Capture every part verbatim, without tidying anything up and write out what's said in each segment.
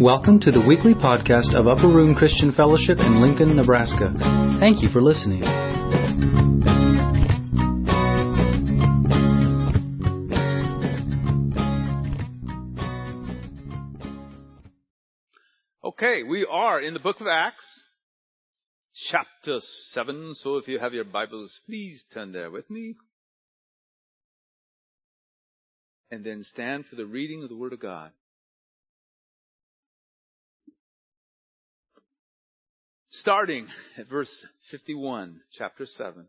Welcome to the weekly podcast of Upper Room Christian Fellowship in Lincoln, Nebraska. Thank you for listening. Okay, we are in the book of Acts, chapter seven. So if you have your Bibles, please turn there with me. And then stand for the reading of the Word of God. Starting at verse fifty-one, chapter seven.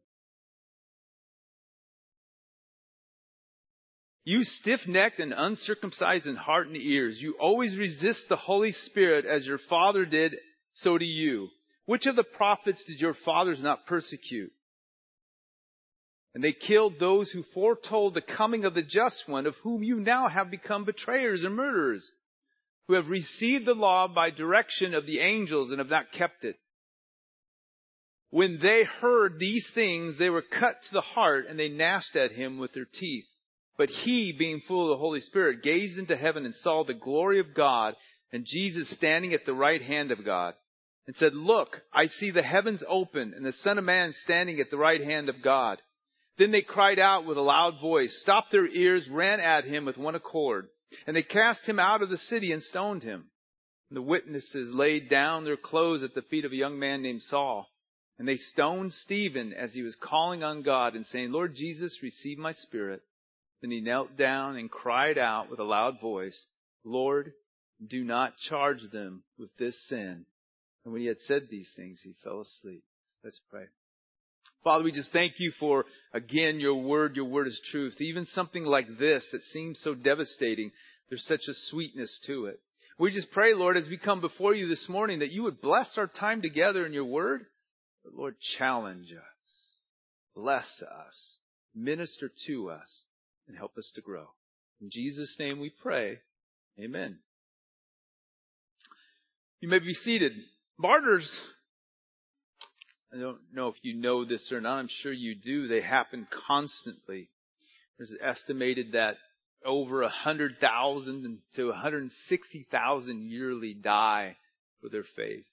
You stiff-necked and uncircumcised in heart and ears, you always resist the Holy Spirit as your father did, so do you. Which of the prophets did your fathers not persecute? And they killed those who foretold the coming of the Just One, of whom you now have become betrayers and murderers, who have received the law by direction of the angels and have not kept it. When they heard these things, they were cut to the heart, and they gnashed at him with their teeth. But he, being full of the Holy Spirit, gazed into heaven and saw the glory of God, and Jesus standing at the right hand of God, and said, Look, I see the heavens open, and the Son of Man standing at the right hand of God. Then they cried out with a loud voice, stopped their ears, ran at him with one accord. And they cast him out of the city and stoned him. And the witnesses laid down their clothes at the feet of a young man named Saul. And they stoned Stephen as he was calling on God and saying, Lord Jesus, receive my spirit. Then he knelt down and cried out with a loud voice, Lord, do not charge them with this sin. And when he had said these things, he fell asleep. Let's pray. Father, we just thank you for, again, your word. Your word is truth. Even something like this that seems so devastating, there's such a sweetness to it. We just pray, Lord, as we come before you this morning, that you would bless our time together in your word. But Lord, challenge us, bless us, minister to us, and help us to grow. In Jesus' name we pray. Amen. You may be seated. Martyrs, I don't know if you know this or not. I'm sure you do. They happen constantly. There's estimated that over one hundred thousand to one hundred sixty thousand yearly die for their faith.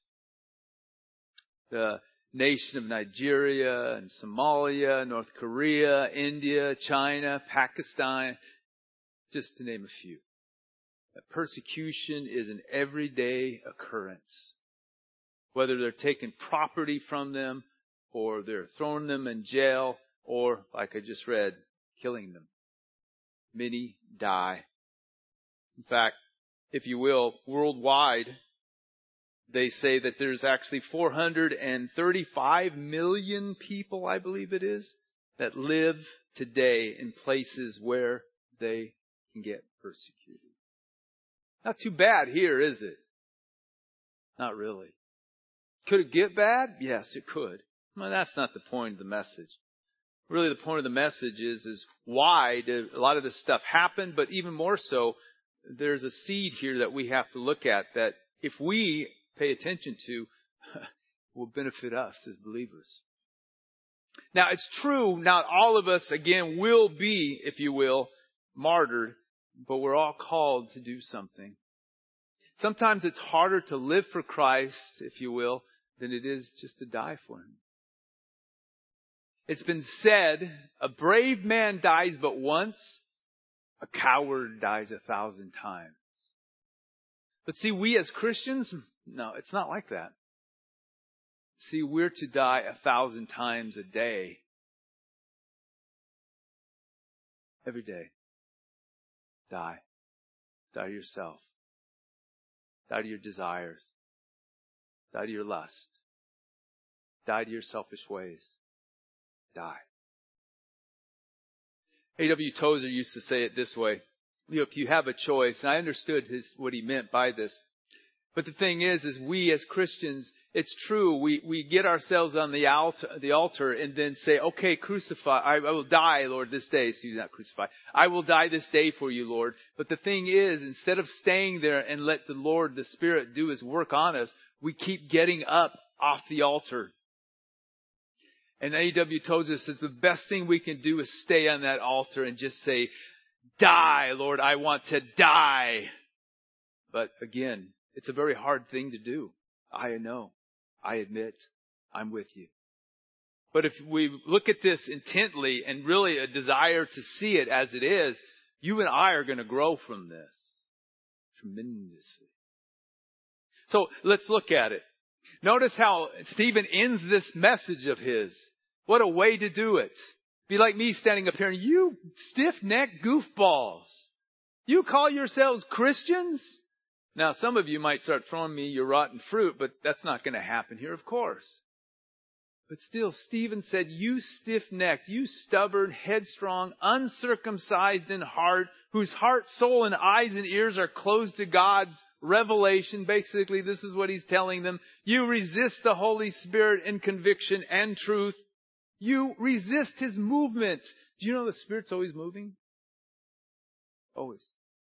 The nation of Nigeria and Somalia, North Korea, India, China, Pakistan, just to name a few. That persecution is an everyday occurrence. Whether they're taking property from them, or they're throwing them in jail, or, like I just read, killing them. Many die. In fact, if you will, worldwide, they say that there's actually four hundred thirty-five million people, I believe it is, that live today in places where they can get persecuted. Not too bad here, is it? Not really. Could it get bad? Yes, it could. Well, that's not the point of the message. Really, the point of the message is, is why did a lot of this stuff happen? But even more so, there's a seed here that we have to look at that if we pay attention to, will benefit us as believers. Now, it's true, not all of us, again, will be, if you will, martyred, but we're all called to do something. Sometimes it's harder to live for Christ, if you will, than it is just to die for Him. It's been said, a brave man dies but once, a coward dies a thousand times. But see, we as Christians, no, it's not like that. See, we're to die a thousand times a day. Every day. Die. Die to yourself. Die to your desires. Die to your lust. Die to your selfish ways. Die. A W Tozer used to say it this way. Look, you have a choice. And I understood his, what he meant by this. But the thing is, is we as Christians, it's true, we, we get ourselves on the altar, the altar and then say, okay, crucify, I, I will die, Lord, this day. So you're not crucify. I will die this day for you, Lord. But the thing is, instead of staying there and let the Lord, the Spirit, do His work on us, we keep getting up off the altar. And A W Tozer says the best thing we can do is stay on that altar and just say, die, Lord, I want to die. But again, It's a very hard thing to do. I know. I admit. I'm with you. But if we look at this intently and really a desire to see it as it is, you and I are going to grow from this tremendously. So let's look at it. Notice how Stephen ends this message of his. What a way to do it. Be like me standing up here and you stiff-necked goofballs. You call yourselves Christians? Now, some of you might start throwing me your rotten fruit, but that's not going to happen here, of course. But still, Stephen said, you stiff-necked, you stubborn, headstrong, uncircumcised in heart, whose heart, soul, and eyes and ears are closed to God's revelation. Basically, this is what he's telling them. You resist the Holy Spirit in conviction and truth. You resist His movement. Do you know the Spirit's always moving? Always.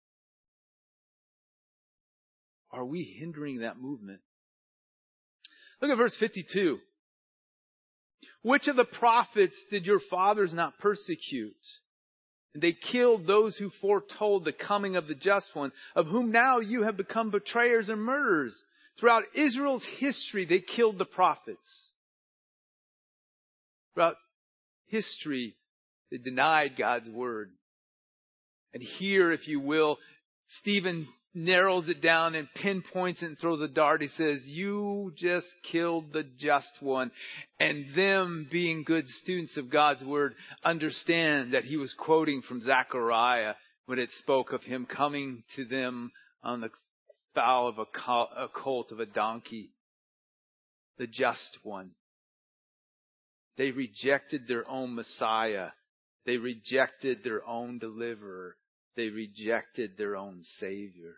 Are we hindering that movement? Look at verse fifty-two. Which of the prophets did your fathers not persecute? And they killed those who foretold the coming of the just one, of whom now you have become betrayers and murderers. Throughout Israel's history, they killed the prophets. Throughout history, they denied God's word. And here, if you will, Stephen narrows it down and pinpoints it and throws a dart. He says, you just killed the just one. And them, being good students of God's word, understand that he was quoting from Zechariah when it spoke of him coming to them on the foal of a colt of a donkey. The just one. They rejected their own Messiah. They rejected their own deliverer. They rejected their own Savior.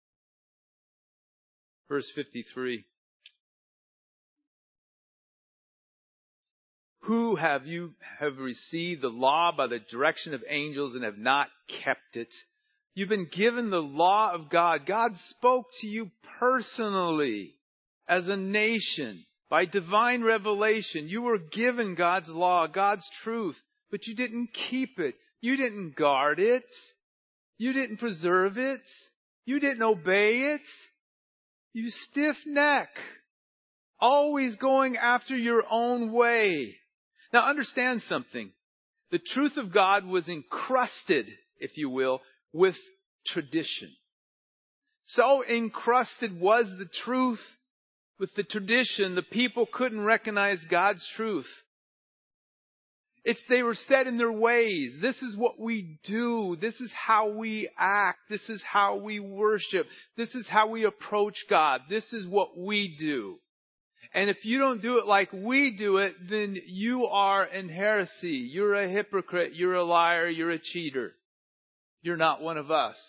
Verse fifty-three. Who have you have received the law by the direction of angels and have not kept it? You've been given the law of God. God spoke to you personally as a nation by divine revelation. You were given God's law, God's truth, but you didn't keep it. You didn't guard it. You didn't preserve it. You didn't obey it. You stiff neck. Always going after your own way. Now understand something. The truth of God was encrusted, if you will, with tradition. So encrusted was the truth with the tradition, the people couldn't recognize God's truth. It's they were set in their ways. This is what we do. This is how we act. This is how we worship. This is how we approach God. This is what we do. And if you don't do it like we do it, then you are in heresy. You're a hypocrite. You're a liar. You're a cheater. You're not one of us.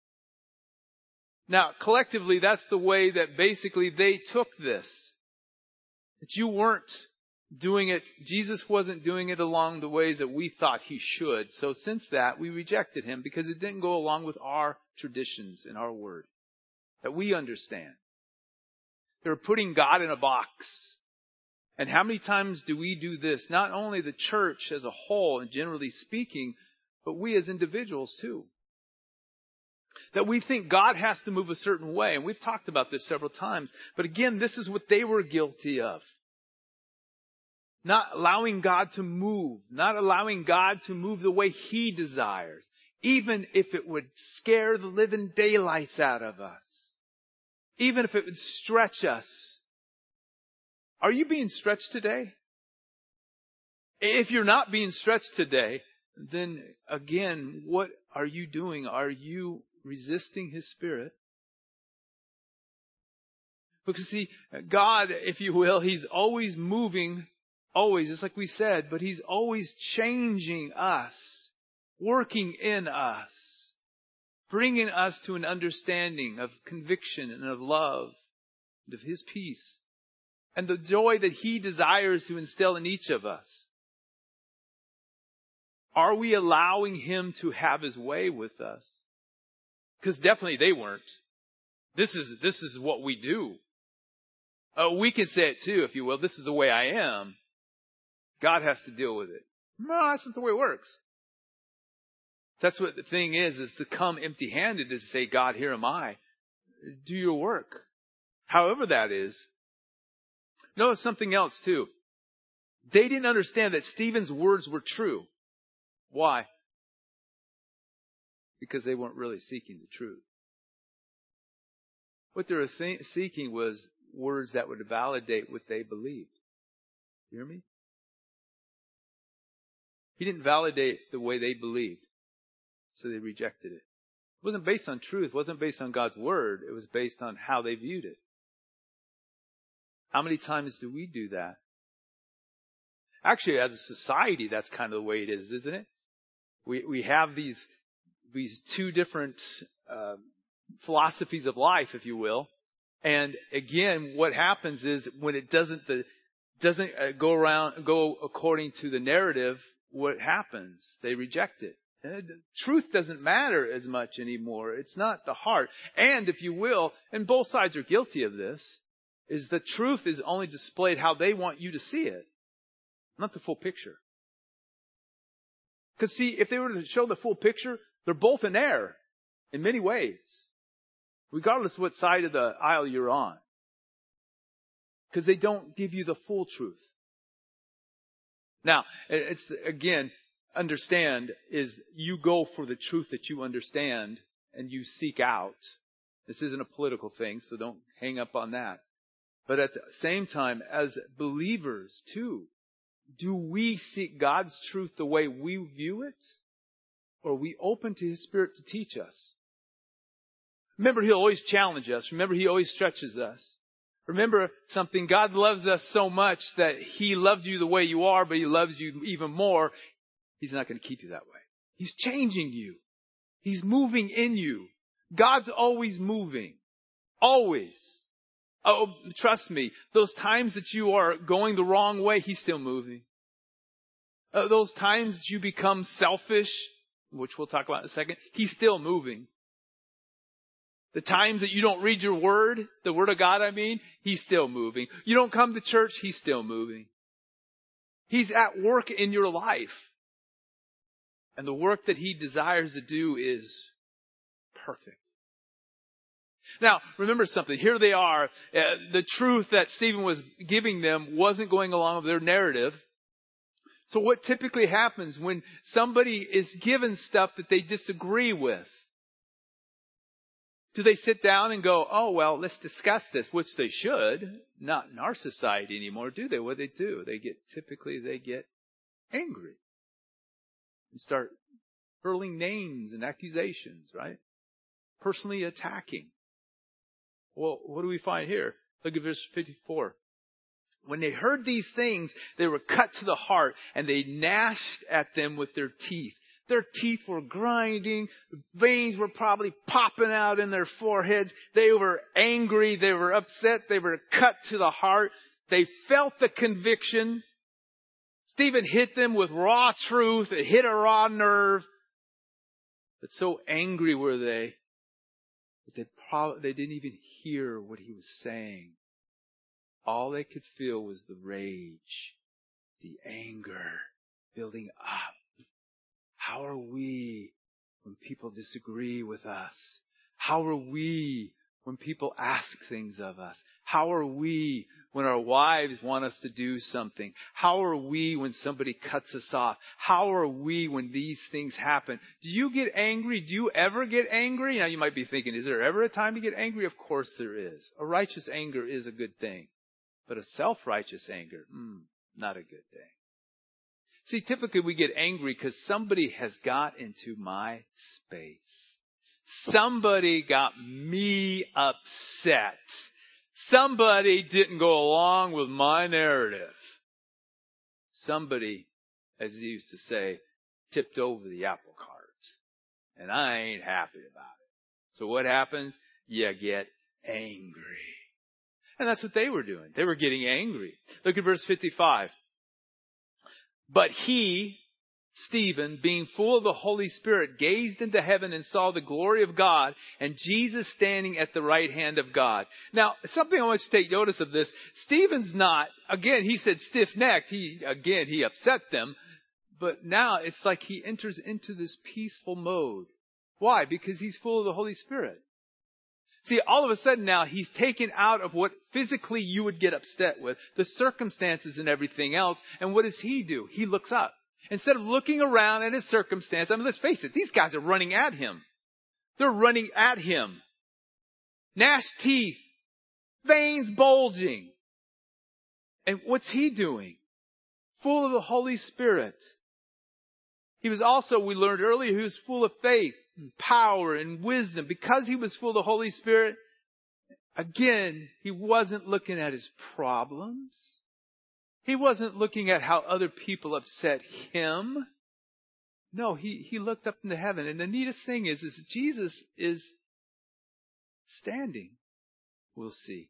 Now, collectively, that's the way that basically they took this. That you weren't doing it, Jesus wasn't doing it along the ways that we thought He should. So since that, we rejected Him because it didn't go along with our traditions and our word that we understand. They were putting God in a box. And how many times do we do this? Not only the church as a whole and generally speaking, but we as individuals too. That we think God has to move a certain way. And we've talked about this several times. But again, this is what they were guilty of. Not allowing God to move. Not allowing God to move the way He desires. Even if it would scare the living daylights out of us. Even if it would stretch us. Are you being stretched today? If you're not being stretched today, then again, what are you doing? Are you resisting His Spirit? Because see, God, if you will, He's always moving. Always, just like we said, but He's always changing us, working in us, bringing us to an understanding of conviction and of love and of His peace and the joy that He desires to instill in each of us. Are we allowing Him to have His way with us? Because definitely they weren't. This is, this is what we do. Uh, we can say it too, if you will. This is the way I am. God has to deal with it. No, that's not the way it works. That's what the thing is, is to come empty-handed is to say, God, here am I. do your work. However that is. Notice something else too. They didn't understand that Stephen's words were true. Why? Because they weren't really seeking the truth. What they were th- seeking was words that would validate what they believed. You hear me? He didn't validate the way they believed, so they rejected it. It wasn't based on truth. It wasn't based on God's word. It was based on how they viewed it. How many times do we do that? Actually, as a society, that's kind of the way it is, isn't it? We we have these these two different uh, philosophies of life, if you will. And again, what happens is when it doesn't the doesn't go around go according to the narrative, what happens? They reject it. And truth doesn't matter as much anymore. It's not the heart. And if you will, and both sides are guilty of this, is the truth is only displayed how they want you to see it, not the full picture. Because see, if they were to show the full picture, they're both in error in many ways, regardless of what side of the aisle you're on. Because they don't give you the full truth. Now, it's again, understand is you go for the truth that you understand and you seek out. This isn't a political thing, so don't hang up on that. But at the same time, as believers too, do we seek God's truth the way we view it? Or are we open to His Spirit to teach us? Remember, He'll always challenge us. Remember, He always stretches us. Remember something, God loves us so much that He loved you the way you are, but He loves you even more. He's not going to keep you that way. He's changing you. He's moving in you. God's always moving. Always. Oh, trust me, those times that you are going the wrong way, He's still moving. Uh, those times that you become selfish, which we'll talk about in a second, He's still moving. The times that you don't read your word, the word of God, I mean, He's still moving. You don't come to church, He's still moving. He's at work in your life. And the work that He desires to do is perfect. Now, remember something. Here they are. Uh, the truth that Stephen was giving them wasn't going along with their narrative. So what typically happens when somebody is given stuff that they disagree with? Do they sit down and go, oh, well, let's discuss this, which they should. Not in our society anymore, do they? What do they do? They get, typically they get angry and start hurling names and accusations, right? Personally attacking. Well, what do we find here? Look at verse fifty-four. When they heard these things, they were cut to the heart and they gnashed at them with their teeth. Their teeth were grinding. Veins were probably popping out in their foreheads. They were angry. They were upset. They were cut to the heart. They felt the conviction. Stephen hit them with raw truth. It hit a raw nerve. But so angry were they that they, probably, they didn't even hear what he was saying. All they could feel was the rage, the anger building up. How are we when people disagree with us? How are we when people ask things of us? How are we when our wives want us to do something? How are we when somebody cuts us off? How are we when these things happen? Do you get angry? Do you ever get angry? Now you might be thinking, is there ever a time to get angry? Of course there is. A righteous anger is a good thing. But a self-righteous anger, mm, not a good thing. See, typically we get angry because somebody has got into my space. Somebody got me upset. Somebody didn't go along with my narrative. Somebody, as they used to say, tipped over the apple cart. And I ain't happy about it. So what happens? You get angry. And that's what they were doing. They were getting angry. Look at verse fifty-five. But he, Stephen, being full of the Holy Spirit, gazed into heaven and saw the glory of God and Jesus standing at the right hand of God. Now, something I want you to take notice of this. Stephen's not, again, he said stiff-necked. He, again, he upset them. But now it's like he enters into this peaceful mode. Why? Because he's full of the Holy Spirit. See, all of a sudden now he's taken out of what physically you would get upset with, the circumstances and everything else. And what does he do? He looks up. Instead of looking around at his circumstance, I mean, let's face it, these guys are running at him. They're running at him. Gnashed teeth, veins bulging. And what's he doing? Full of the Holy Spirit. He was also, we learned earlier, he was full of faith and power and wisdom. Because he was full of the Holy Spirit, again, he wasn't looking at his problems. He wasn't looking at how other people upset him. No, he, he looked up into heaven. And the neatest thing is, is Jesus is standing. We'll see.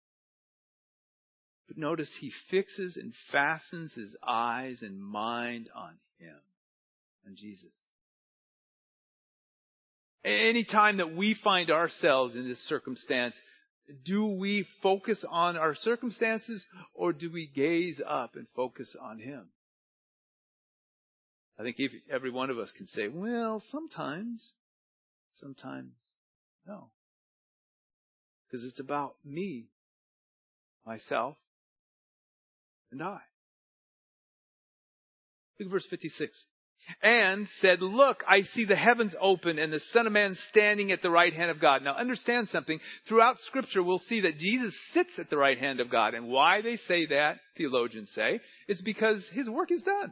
But notice he fixes and fastens his eyes and mind on him, on Jesus. Anytime that we find ourselves in this circumstance, do we focus on our circumstances or do we gaze up and focus on him? I think if every one of us can say, well, sometimes, sometimes no. Because it's about me, myself, and I. Look at verse fifty-six. And said, look, I see the heavens open and the Son of Man standing at the right hand of God. Now understand something. Throughout Scripture, we'll see that Jesus sits at the right hand of God. And why they say that, theologians say, is because his work is done.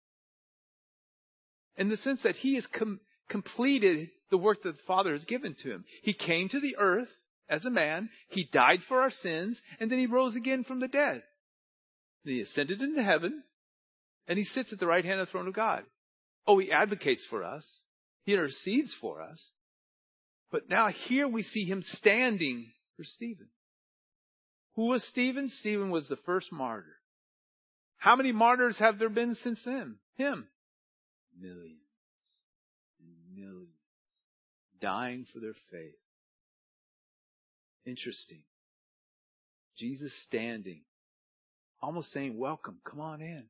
In the sense that he has com- completed the work that the Father has given to him. He came to the earth as a man. He died for our sins. And then he rose again from the dead. And he ascended into heaven. And he sits at the right hand of the throne of God. Oh, he advocates for us. He intercedes for us. But now here we see him standing for Stephen. Who was Stephen? Stephen was the first martyr. How many martyrs have there been since then? Him. Millions. Millions. Dying for their faith. Interesting. Jesus standing. Almost saying, welcome, come on in.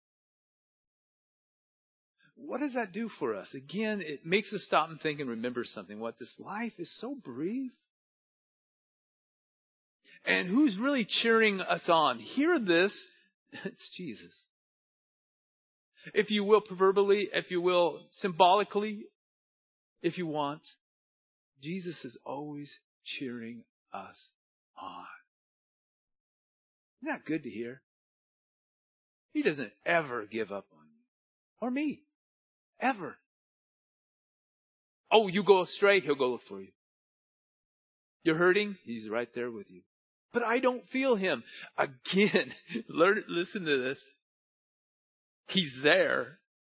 What does that do for us? Again, it makes us stop and think and remember something. What? This life is so brief. And who's really cheering us on? Hear this. It's Jesus. If you will, proverbially, if you will, symbolically, if you want, Jesus is always cheering us on. Isn't that good to hear? He doesn't ever give up on you. Or me. Ever. Oh, you go astray, he'll go look for you. You're hurting, he's right there with you. But I don't feel him. Again, learn, listen to this. He's there.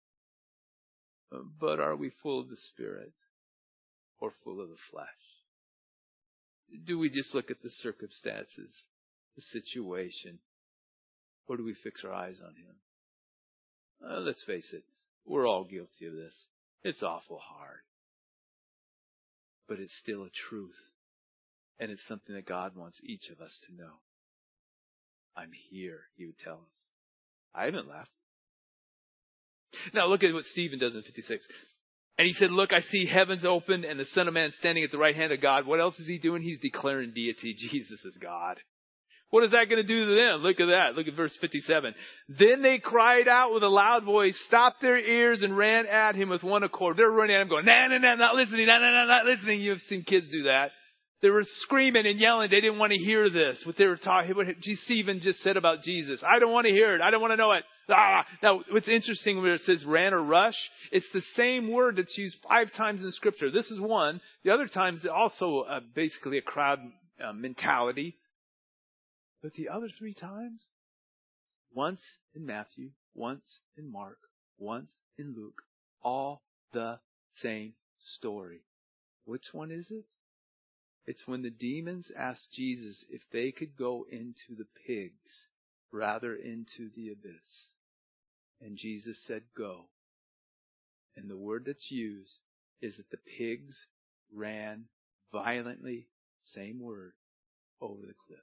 But are we full of the Spirit or full of the flesh? Do we just look at the circumstances, the situation, or do we fix our eyes on him? Uh, let's face it. We're all guilty of this. It's awful hard. But it's still a truth. And it's something that God wants each of us to know. I'm here, he would tell us. I haven't left. Now look at what Stephen does in fifty-six. And he said, look, I see heavens open and the Son of Man standing at the right hand of God. What else is he doing? He's declaring deity. Jesus is God. What is that going to do to them? Look at that. Look at verse fifty-seven. Then they cried out with a loud voice, stopped their ears, and ran at him with one accord. They're running at him going, nah, nah, nah, not listening, nah, nah, nah, not listening. You've seen kids do that. They were screaming and yelling. They didn't want to hear this. What they were talking, what Stephen just said about Jesus. I don't want to hear it. I don't want to know it. Ah. Now, what's interesting when it says ran or rush, it's the same word that's used five times in Scripture. This is one. The other times, also uh, basically a crowd uh, mentality. But the other three times, once in Matthew, once in Mark, once in Luke, all the same story. Which one is it? It's when the demons asked Jesus if they could go into the pigs rather into the abyss. And Jesus said, go. And the word that's used is that the pigs ran violently, same word, over the cliff.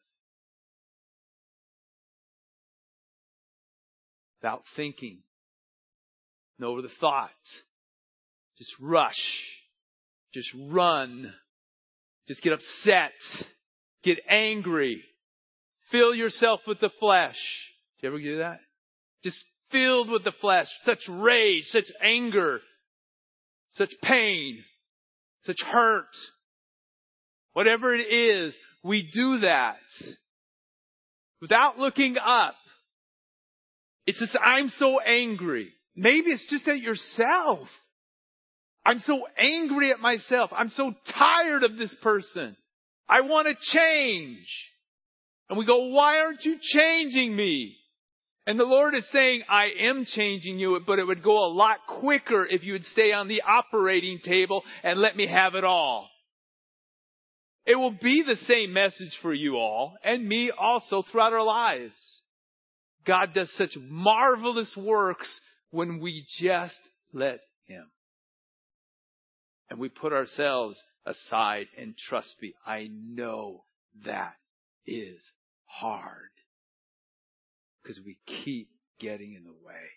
Without thinking. No over the thought. Just rush. Just run. Just get upset. Get angry. Fill yourself with the flesh. Do you ever do that? Just filled with the flesh. Such rage, such anger, such pain, such hurt. Whatever it is, we do that without looking up. It's just, I'm so angry. Maybe it's just at yourself. I'm so angry at myself. I'm so tired of this person. I want to change. And we go, why aren't you changing me? And the Lord is saying, I am changing you, but it would go a lot quicker if you would stay on the operating table and let me have it all. It will be the same message for you all and me also throughout our lives. God does such marvelous works when we just let Him. And we put ourselves aside and trust me, I know that is hard. Because we keep getting in the way.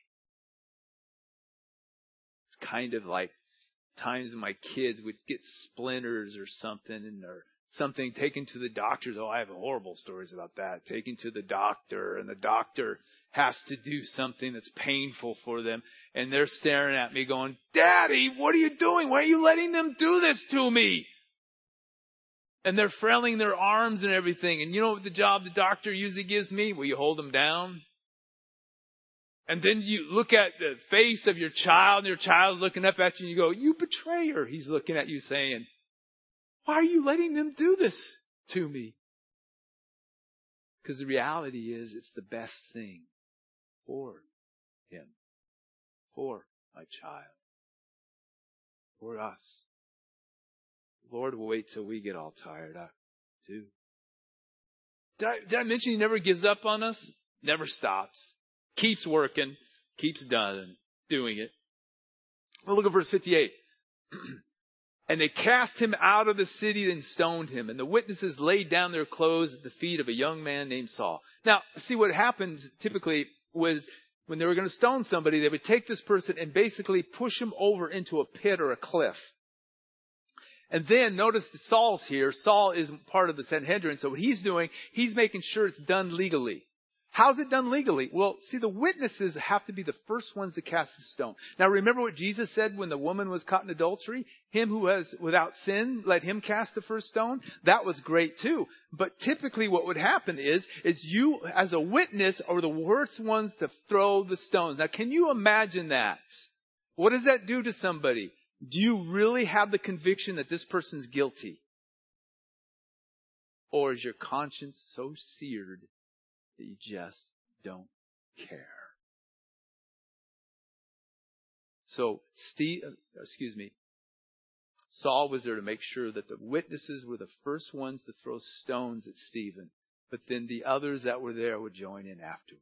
It's kind of like times when my kids would get splinters or something and or something taken to the doctors. Oh, I have horrible stories about that. Taken to the doctor and the doctor has to do something that's painful for them. And they're staring at me going, Daddy, what are you doing? Why are you letting them do this to me? And they're frailing their arms and everything. And you know what the job the doctor usually gives me? Will you hold them down? And then you look at the face of your child, and your child's looking up at you, and you go, you betrayer. He's looking at you saying, why are you letting them do this to me? Because the reality is, it's the best thing for him, for my child, for us. The Lord will wait till we get all tired out too. Did I, did I mention He never gives up on us? Never stops. Keeps working. Keeps done, doing it. Well, look at verse fifty-eight. And they cast him out of the city and stoned him. And the witnesses laid down their clothes at the feet of a young man named Saul. Now, see what happened typically was when they were going to stone somebody, they would take this person and basically push him over into a pit or a cliff. And then notice that Saul's here. Saul is part of the Sanhedrin. So what he's doing, he's making sure it's done legally. How's it done legally? Well, see, the witnesses have to be the first ones to cast the stone. Now, remember what Jesus said when the woman was caught in adultery? Him who has without sin, let him cast the first stone. That was great too. But typically what would happen is, is you as a witness are the worst ones to throw the stones. Now, can you imagine that? What does that do to somebody? Do you really have the conviction that this person's guilty? Or is your conscience so seared that you just don't care? So, Steve, excuse me, Saul was there to make sure that the witnesses were the first ones to throw stones at Stephen, but then the others that were there would join in afterwards.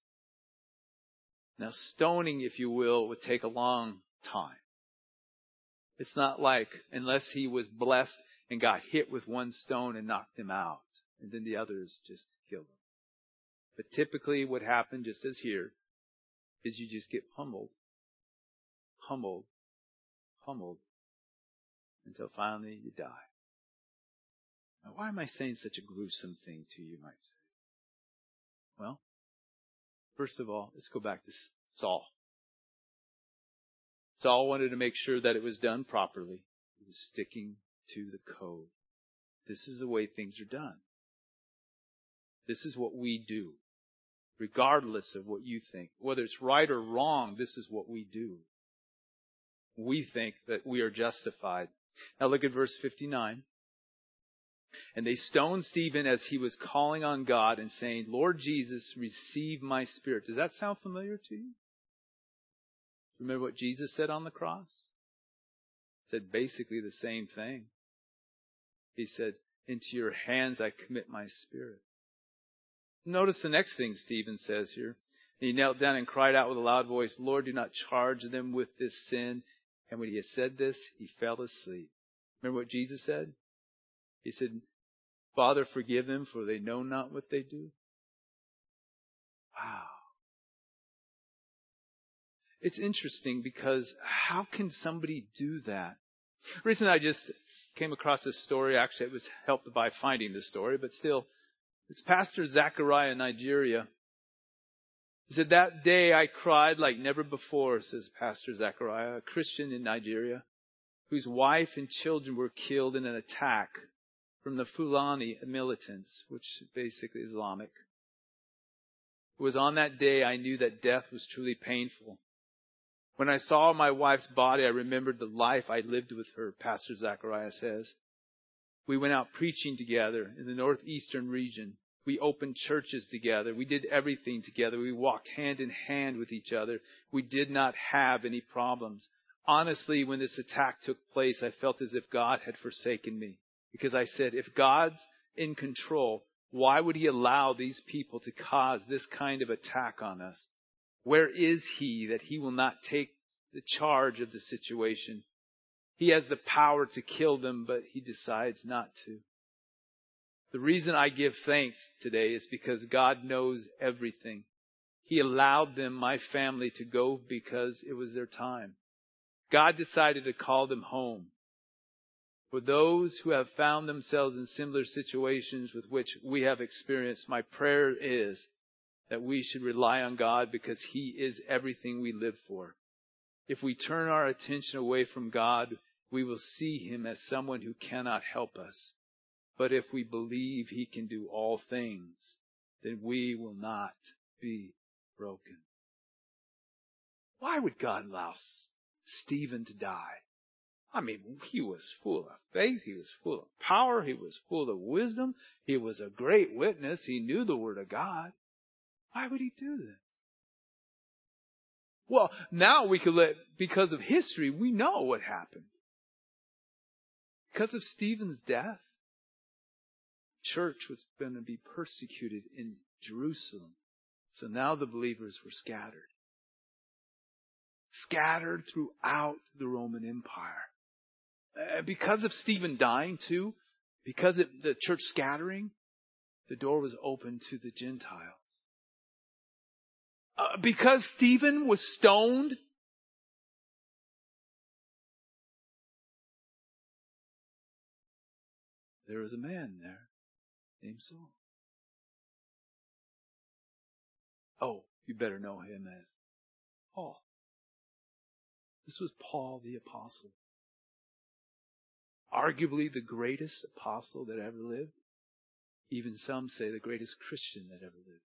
Now, stoning, if you will, would take a long time. It's not like, unless he was blessed and got hit with one stone and knocked him out, and then the others just killed him. But typically what happened, just as here, is you just get pummeled, pummeled, pummeled, until finally you die. Now, why am I saying such a gruesome thing to you, you might say? Well, first of all, let's go back to Saul. Saul wanted to make sure that it was done properly. He was sticking to the code. This is the way things are done. This is what we do. Regardless of what you think. Whether it's right or wrong, this is what we do. We think that we are justified. Now look at verse fifty-nine. And they stoned Stephen as he was calling on God and saying, Lord Jesus, receive my spirit. Does that sound familiar to you? Remember what Jesus said on the cross? He said basically the same thing. He said, into your hands I commit my spirit. Notice the next thing Stephen says here. He knelt down and cried out with a loud voice, Lord, do not charge them with this sin. And when he had said this, he fell asleep. Remember what Jesus said? He said, Father, forgive them, for they know not what they do. Wow. It's interesting because how can somebody do that? Recently I just came across this story. Actually, it was helped by finding this story, but still, it's Pastor Zechariah in Nigeria. He said, that day I cried like never before, says Pastor Zechariah, a Christian in Nigeria, whose wife and children were killed in an attack from the Fulani militants, which is basically Islamic. It was on that day I knew that death was truly painful. When I saw my wife's body, I remembered the life I lived with her, Pastor Zechariah says. We went out preaching together in the northeastern region. We opened churches together. We did everything together. We walked hand in hand with each other. We did not have any problems. Honestly, when this attack took place, I felt as if God had forsaken me. Because I said, if God's in control, why would He allow these people to cause this kind of attack on us? Where is He that He will not take the charge of the situation? He has the power to kill them, but He decides not to. The reason I give thanks today is because God knows everything. He allowed them, my family, to go because it was their time. God decided to call them home. For those who have found themselves in similar situations with which we have experienced, my prayer is that we should rely on God because He is everything we live for. If we turn our attention away from God, we will see Him as someone who cannot help us. But if we believe He can do all things, then we will not be broken. Why would God allow Stephen to die? I mean, he was full of faith. He was full of power. He was full of wisdom. He was a great witness. He knew the Word of God. Why would He do this? Well, now we could let, because of history, we know what happened. Because of Stephen's death, church was going to be persecuted in Jerusalem. So now the believers were scattered. Scattered throughout the Roman Empire. Uh, because of Stephen dying too, because of the church scattering, the door was open to the Gentiles. Uh, because Stephen was stoned, there was a man there named Saul. Oh, you better know him as Paul. This was Paul the Apostle. Arguably the greatest apostle that ever lived. Even some say the greatest Christian that ever lived.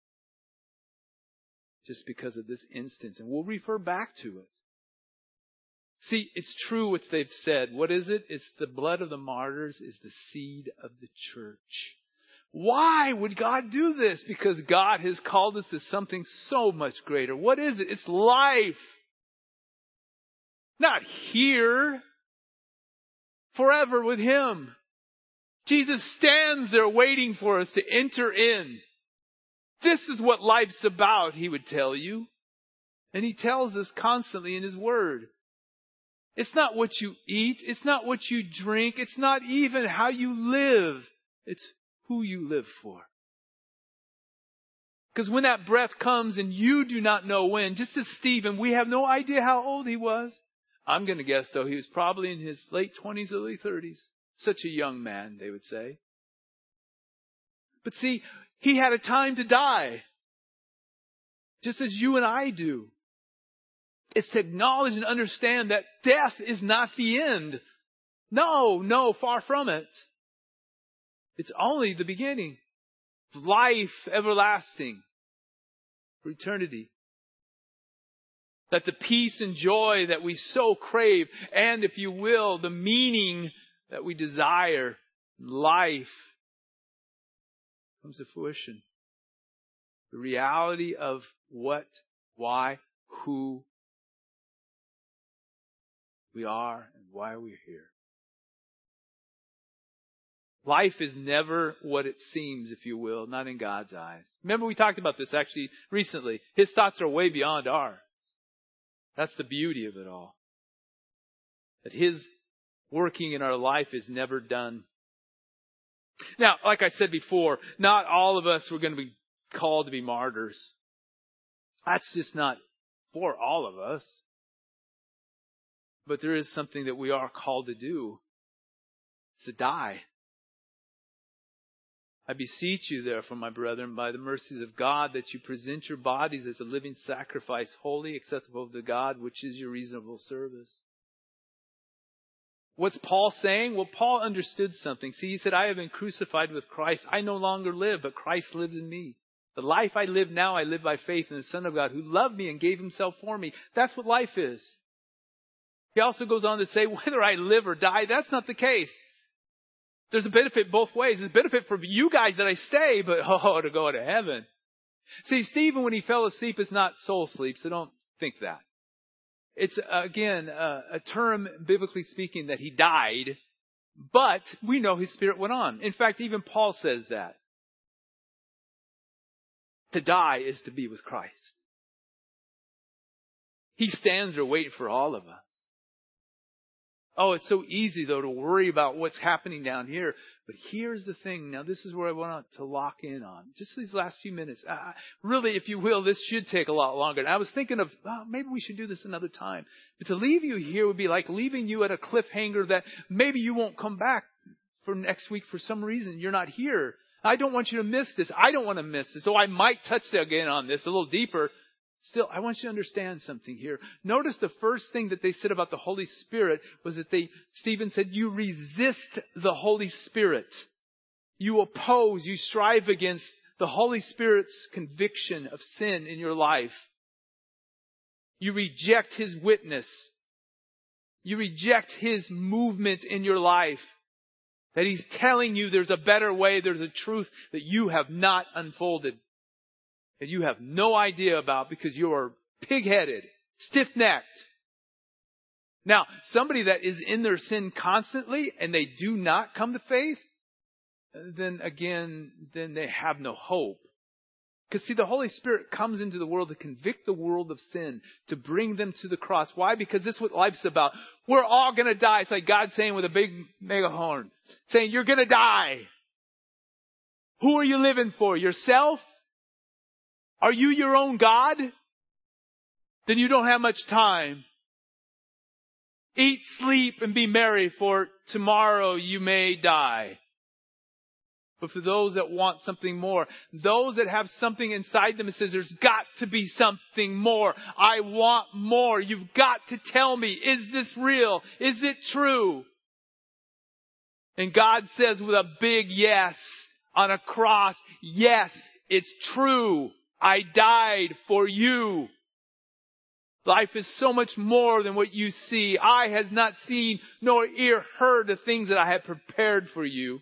Just because of this instance. And we'll refer back to it. See, it's true what they've said. What is it? It's the blood of the martyrs is the seed of the church. Why would God do this? Because God has called us to something so much greater. What is it? It's life. Not here. Forever with Him. Jesus stands there waiting for us to enter in. This is what life's about, He would tell you. And He tells us constantly in His Word. It's not what you eat. It's not what you drink. It's not even how you live. It's who you live for. Because when that breath comes and you do not know when, just as Stephen, we have no idea how old he was. I'm going to guess, though, he was probably in his late twenties, early thirties. Such a young man, they would say. But see, he had a time to die. Just as you and I do. It's to acknowledge and understand that death is not the end. No, no, far from it. It's only the beginning. Life everlasting. For eternity. That the peace and joy that we so crave, and if you will, the meaning that we desire in life comes to fruition. The reality of what, why, who we are and why we're here. Life is never what it seems, if you will, not in God's eyes. Remember we talked about this actually recently. His thoughts are way beyond ours. That's the beauty of it all. That His working in our life is never done. Now, like I said before, not all of us were going to be called to be martyrs. That's just not for all of us. But there is something that we are called to do. It's to die. I beseech you, therefore, my brethren, by the mercies of God, that you present your bodies as a living sacrifice, holy, acceptable to God, which is your reasonable service. What's Paul saying? Well, Paul understood something. See, he said, I have been crucified with Christ. I no longer live, but Christ lives in me. The life I live now, I live by faith in the Son of God, who loved me and gave himself for me. That's what life is. He also goes on to say, whether I live or die, that's not the case. There's a benefit both ways. There's a benefit for you guys that I stay, but oh, to go to heaven. See, Stephen, when he fell asleep, is not soul sleep, so don't think that. It's, again, a, a term, biblically speaking, that he died, but we know his spirit went on. In fact, even Paul says that. To die is to be with Christ. He stands there waiting for all of us. Oh, it's so easy, though, to worry about what's happening down here. But here's the thing. Now, this is where I want to lock in on. Just these last few minutes. Uh, really, if you will, this should take a lot longer. And I was thinking of, oh, maybe we should do this another time. But to leave you here would be like leaving you at a cliffhanger that maybe you won't come back for next week for some reason. You're not here. I don't want you to miss this. I don't want to miss this. So I might touch again on this a little deeper. Still, I want you to understand something here. Notice the first thing that they said about the Holy Spirit was that they, Stephen said, you resist the Holy Spirit. You oppose, you strive against the Holy Spirit's conviction of sin in your life. You reject His witness. You reject His movement in your life. That He's telling you there's a better way, there's a truth that you have not unfolded. That you have no idea about because you are pig-headed, stiff-necked. Now, somebody that is in their sin constantly and they do not come to faith, then again, then they have no hope. Because see, the Holy Spirit comes into the world to convict the world of sin, to bring them to the cross. Why? Because this is what life's about. We're all going to die. It's like God saying with a big megaphone, saying, you're going to die. Who are you living for? Yourself? Are you your own God? Then you don't have much time. Eat, sleep, and be merry, for tomorrow you may die. But for those that want something more, those that have something inside them that says there's got to be something more. I want more. You've got to tell me, is this real? Is it true? And God says with a big yes on a cross, yes, it's true. I died for you. Life is so much more than what you see. Eye has not seen, nor ear heard the things that I have prepared for you.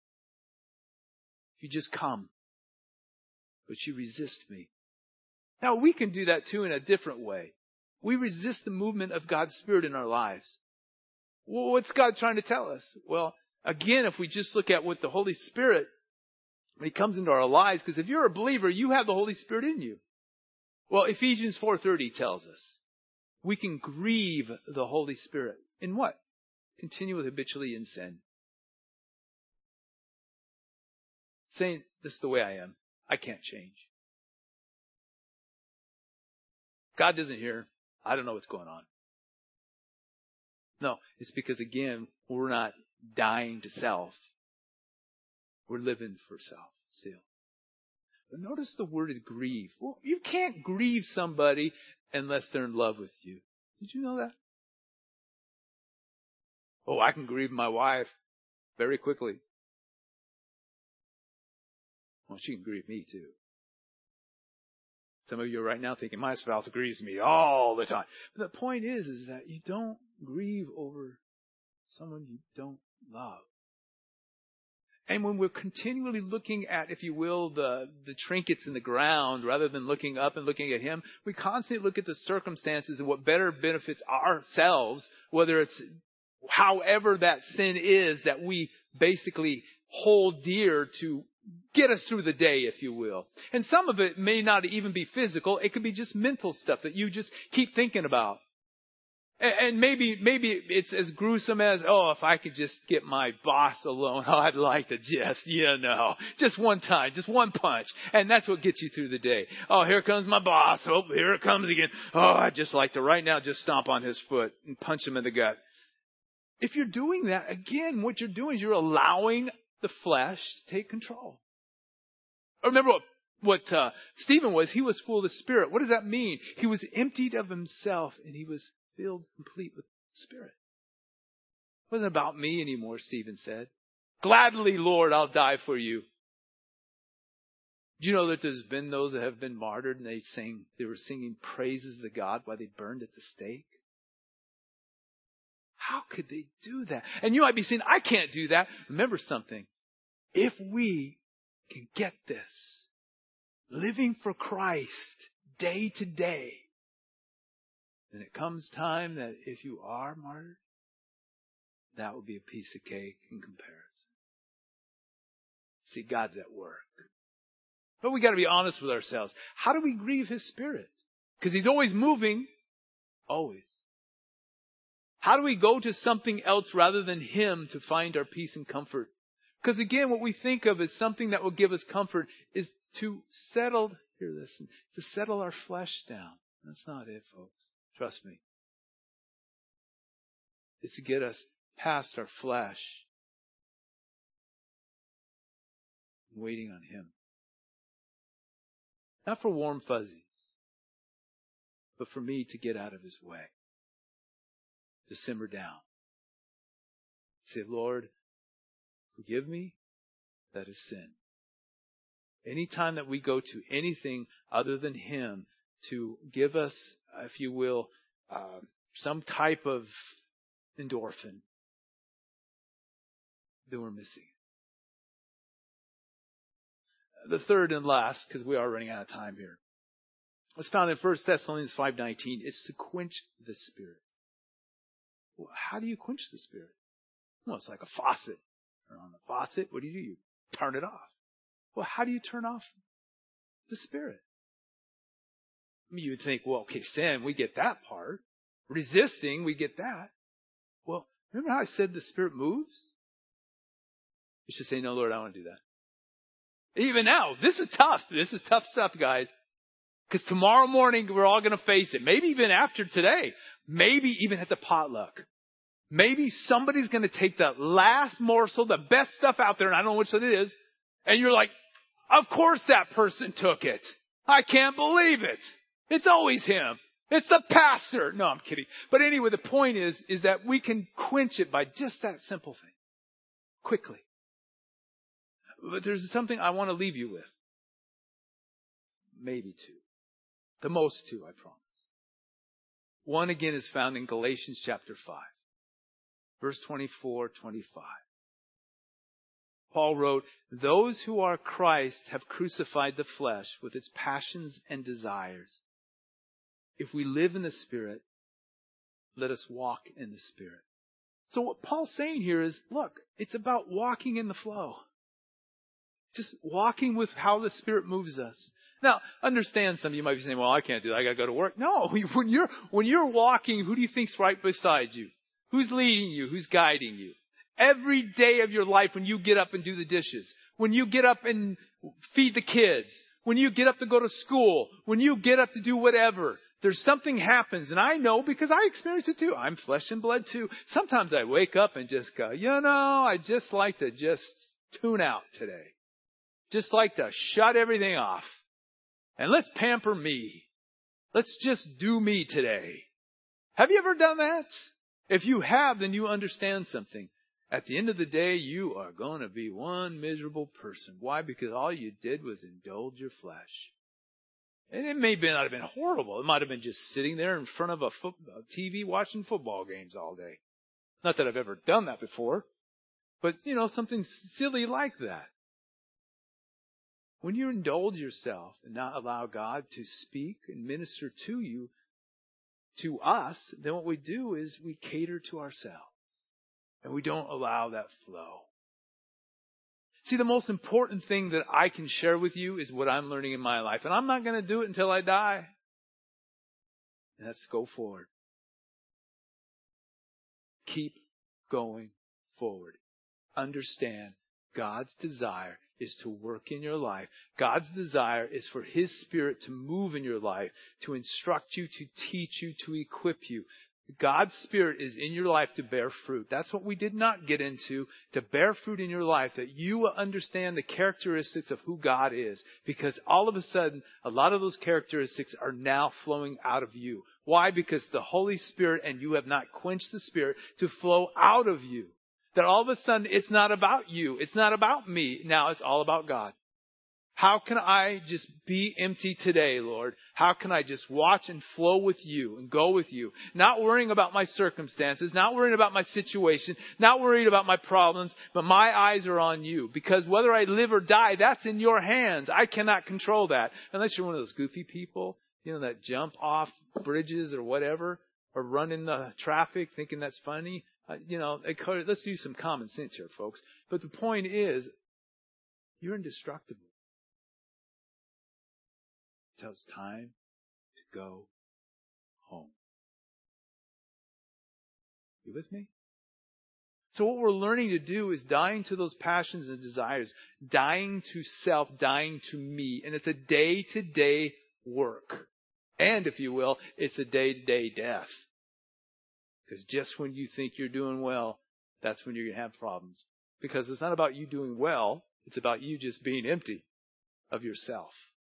You just come. But you resist me. Now we can do that too in a different way. We resist the movement of God's Spirit in our lives. Well, what's God trying to tell us? Well, again, if we just look at what the Holy Spirit, when He comes into our lives, because if you're a believer, you have the Holy Spirit in you. Well, Ephesians four thirty tells us we can grieve the Holy Spirit. In what? Continue habitually in sin. Saying, this is the way I am. I can't change. God doesn't hear. I don't know what's going on. No, it's because, again, we're not dying to self. We're living for self still. But notice the word is grieve. Well, you can't grieve somebody unless they're in love with you. Did you know that? Oh, I can grieve my wife very quickly. Well, she can grieve me too. Some of you are right now thinking, my spouse grieves me all the time. But the point is, is that you don't grieve over someone you don't love. And when we're continually looking at, if you will, the, the trinkets in the ground, rather than looking up and looking at Him, we constantly look at the circumstances and what better benefits ourselves, whether it's however that sin is that we basically hold dear to get us through the day, if you will. And some of it may not even be physical. It could be just mental stuff that you just keep thinking about. And, and maybe, maybe it's as gruesome as, oh, if I could just get my boss alone, oh, I'd like to just, you know, just one time, just one punch. And that's what gets you through the day. Oh, here comes my boss. Oh, here it comes again. Oh, I'd just like to right now just stomp on his foot and punch him in the gut. If you're doing that, again, what you're doing is you're allowing the flesh to take control. Remember what, what uh, Stephen was. He was full of the Spirit. What does that mean? He was emptied of himself and he was filled complete with the Spirit. It wasn't about me anymore, Stephen said. Gladly, Lord, I'll die for you. Do you know that there's been those that have been martyred and they sang, they were singing praises to God while they burned at the stake? How could they do that? And you might be saying, I can't do that. Remember something. If we can get this, living for Christ day to day, then it comes time that if you are martyred, that will be a piece of cake in comparison. See, God's at work. But we got to be honest with ourselves. How do we grieve His Spirit? Because He's always moving. Always. How do we go to something else rather than Him to find our peace and comfort? Because again, what we think of as something that will give us comfort is to settle, hear this, to settle our flesh down. That's not it, folks. Trust me. It's to get us past our flesh, waiting on Him. Not for warm fuzzies, but for me to get out of His way. To simmer down. Say, Lord, forgive me. That is sin. Anytime that we go to anything other than Him to give us, if you will, uh, some type of endorphin, then we're missing it. The third and last, because we are running out of time here, it's found in First Thessalonians five nineteen. It's to quench the Spirit. Well, how do you quench the Spirit? Well, it's like a faucet. Turn on the faucet. What do you do? You turn it off. Well, how do you turn off the Spirit? I mean, you would think, well, okay, sin, we get that part. Resisting, we get that. Well, remember how I said the Spirit moves? You should say, no, Lord, I don't want to do that. Even now, this is tough. This is tough stuff, guys. Because tomorrow morning, we're all going to face it. Maybe even after today. Maybe even at the potluck. Maybe somebody's going to take that last morsel, the best stuff out there, and I don't know which it is. And you're like, of course that person took it. I can't believe it. It's always him. It's the pastor. No, I'm kidding. But anyway, the point is, is that we can quench it by just that simple thing. Quickly. But there's something I want to leave you with. Maybe two. The most two, I promise. One again is found in Galatians chapter five. Verse twenty-four, twenty-five. Paul wrote, those who are Christ have crucified the flesh with its passions and desires. If we live in the Spirit, let us walk in the Spirit. So what Paul's saying here is, look, it's about walking in the flow. Just walking with how the Spirit moves us. Now, understand, some of you might be saying, well, I can't do that. I got to go to work. No, when you're, when you're walking, who do you think's right beside you? Who's leading you? Who's guiding you? Every day of your life, when you get up and do the dishes, when you get up and feed the kids, when you get up to go to school, when you get up to do whatever, there's something happens. And I know because I experience it too. I'm flesh and blood too. Sometimes I wake up and just go, you know, I just like to just tune out today. Just like to shut everything off. And let's pamper me. Let's just do me today. Have you ever done that? If you have, then you understand something. At the end of the day, you are going to be one miserable person. Why? Because all you did was indulge your flesh. And it may not have been horrible. It might have been just sitting there in front of a, foot, a T V watching football games all day. Not that I've ever done that before. But, you know, something silly like that. When you indulge yourself and not allow God to speak and minister to you, to us, then what we do is we cater to ourselves. And we don't allow that flow. See, the most important thing that I can share with you is what I'm learning in my life. And I'm not going to do it until I die. And that's go forward. keep going forward. Understand God's desire is to work in your life. God's desire is for His Spirit to move in your life, to instruct you, to teach you, to equip you. God's Spirit is in your life to bear fruit. That's what we did not get into, to bear fruit in your life, that you will understand the characteristics of who God is. Because all of a sudden, a lot of those characteristics are now flowing out of you. Why? Because the Holy Spirit and you have not quenched the Spirit to flow out of you. That all of a sudden, it's not about you. It's not about me. Now it's all about God. How can I just be empty today, Lord? How can I just watch and flow with you and go with you? Not worrying about my circumstances, not worrying about my situation, not worried about my problems, but my eyes are on you. Because whether I live or die, that's in your hands. I cannot control that. Unless you're one of those goofy people, you know, that jump off bridges or whatever, or run in the traffic thinking that's funny. Uh, you know, let's do some common sense here, folks. But the point is, you're indestructible. Until it's time to go home. You with me? So what we're learning to do is dying to those passions and desires, dying to self, dying to me. And it's a day-to-day work. And, if you will, it's a day-to-day death. Because just when you think you're doing well, that's when you're going to have problems. Because it's not about you doing well. It's about you just being empty of yourself.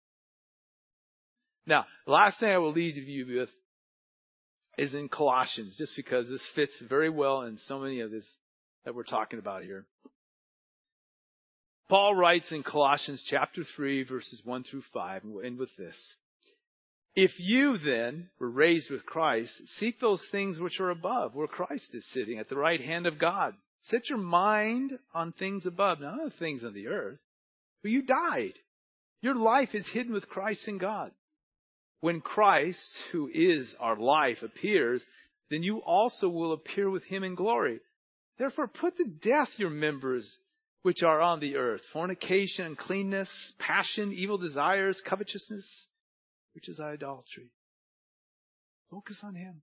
Now, the last thing I will leave you with is in Colossians, just because this fits very well in so many of this that we're talking about here. Paul writes in Colossians chapter three, verses one through five, and we'll end with this. If you then were raised with Christ, seek those things which are above, where Christ is sitting at the right hand of God. Set your mind on things above, not on things on the earth. For you died. Your life is hidden with Christ in God. When Christ, who is our life, appears, then you also will appear with Him in glory. Therefore, put to death your members which are on the earth: fornication, uncleanness, passion, evil desires, covetousness, which is idolatry. Focus on Him.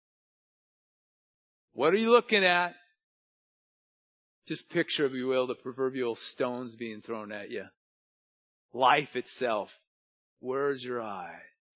What are you looking at? Just picture, if you will, the proverbial stones being thrown at you. Life itself. Where's your eye?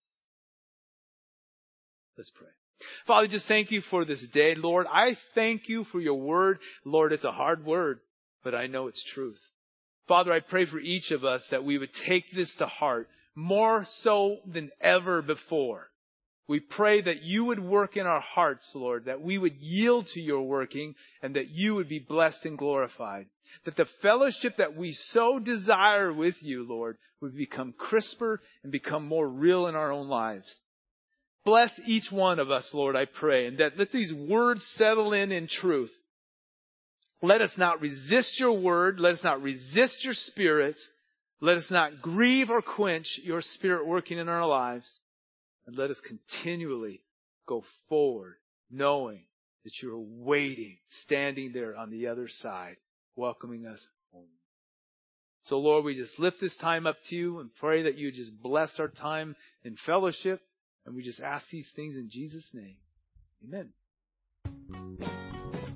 Let's pray. Father, just thank you for this day. Lord, I thank you for your word. Lord, it's a hard word, but I know it's truth. Father, I pray for each of us that we would take this to heart more so than ever before. We pray that you would work in our hearts, Lord, that we would yield to your working and that you would be blessed and glorified. That the fellowship that we so desire with you, Lord, would become crisper and become more real in our own lives. Bless each one of us, Lord, I pray, and that let these words settle in in truth. Let us not resist your word. Let us not resist your Spirit. Let us not grieve or quench your Spirit working in our lives. And let us continually go forward, knowing that you are waiting, standing there on the other side, welcoming us home. So, Lord, we just lift this time up to you and pray that you just bless our time in fellowship. And we just ask these things in Jesus' name. Amen.